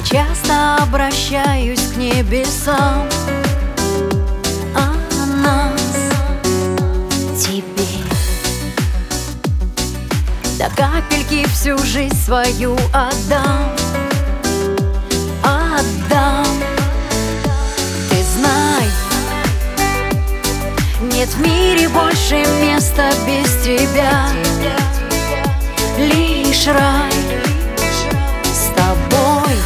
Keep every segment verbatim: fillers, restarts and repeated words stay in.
часто обращаюсь к небесам о нас, тебе. До капельки всю жизнь свою отдам, отдам. Ты знай, нет в мире больше места без тебя. Лишь рай с тобой.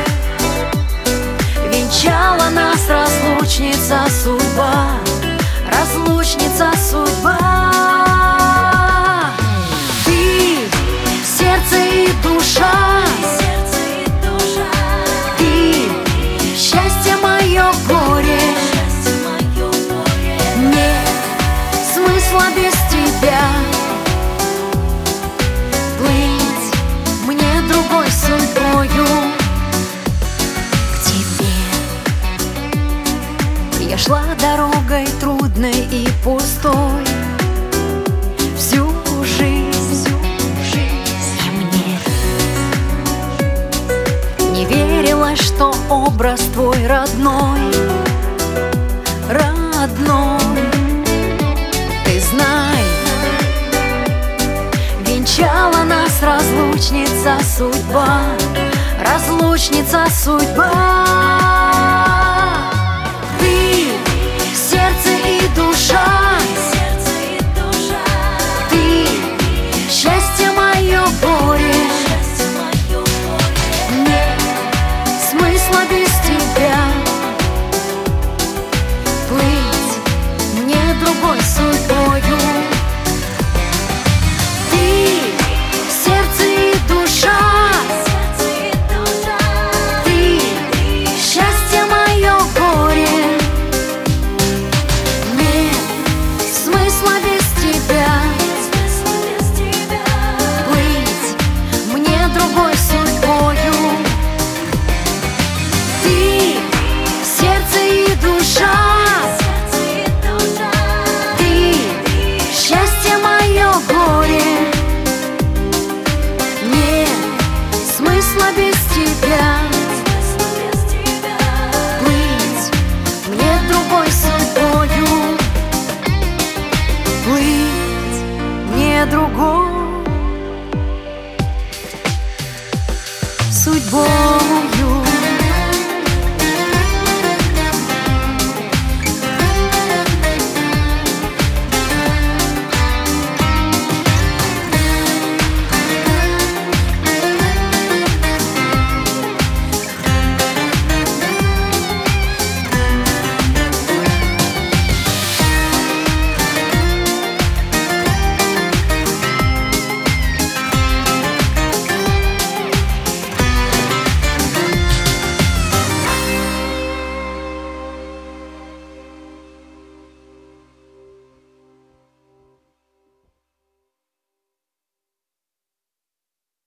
Венчала нас разлучница судьба, разлучница судьба. Ты сердце и душа, ты счастье мое горе. Нет смысла без тебя плыть мне другой судьбою к тебе. Я шла дорогой трудной и пустой всю жизнь, и мне не верилось, что образ твой родной, родной. Ты знай, венчала нас разлучница судьба, разлучница судьба.